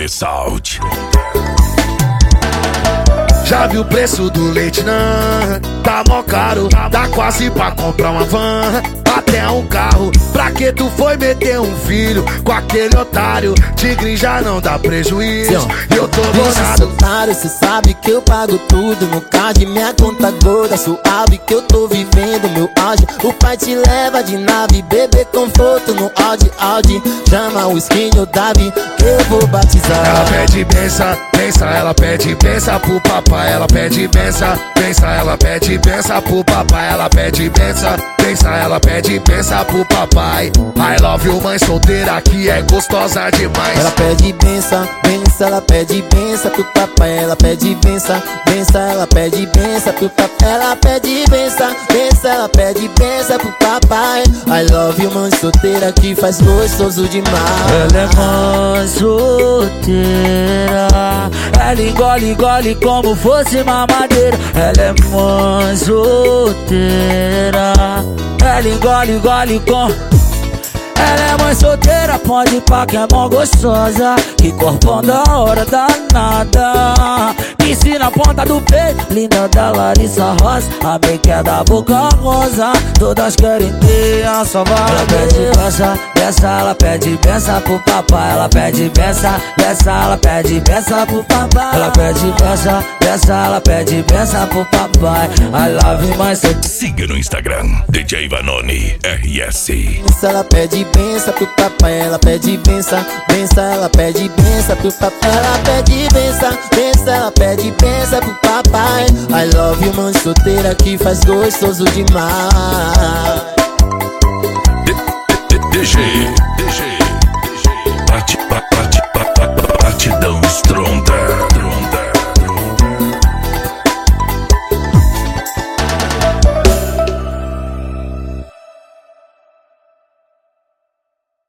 Sound. Já viu o preço do leite, não? Tá mó caro, dá quase pra comprar uma van, até um carro. Pra que tu foi meter um filho com aquele otário? Tigre já não dá prejuízo e eu tô bolado. Otário, cê sabe que eu pago tudo no card, minha conta gorda, suave que eu tô vivendo meu auge. O pai te leva de nave, bebê conforto no Audi. Chama o skin ou Davi que eu vou batizar. Ela pede benção, benção, ela pede benção pro papai. Ela pede benção, benção, ela pede benção pro papai. Ela pede benção, benção, ela pede benção pro papai. I love you, mãe solteira que é gostosa demais. Ela pede benção, benção, ela pede benção pro papai. Ela pede benção, benção, ela pede benção pro papai. Ela pede benção, benção, ela pede benção pro papai. I love you, mãe solteira que faz gostoso demais. Ela é mãe solteira, ela engole como fosse mamadeira. Ela é mãe solteira, ela engole com... Ela é mãe solteira, pode ir pra que é mó gostosa, que corpão da hora danada. Piscina na ponta do peito, linda da Larissa Rosa. A make é da boca rosa, todas querem ter a sua vaga. Ela pede benção, benção, ela pede benção pro papai. Ela pede benção, benção, ela pede benção pro papai. Ela pede benção, benção, ela pede benção pro papai. I love you, mãe solteira. Siga no Instagram, DJ Vanoni RS. Ela pede benção pro papai, ela pede benção, benção, ela pede benção pro papai. Ela pede benção, benção, ela pede benção pro papai. I love you, mãe solteira que faz gostoso demais. DJ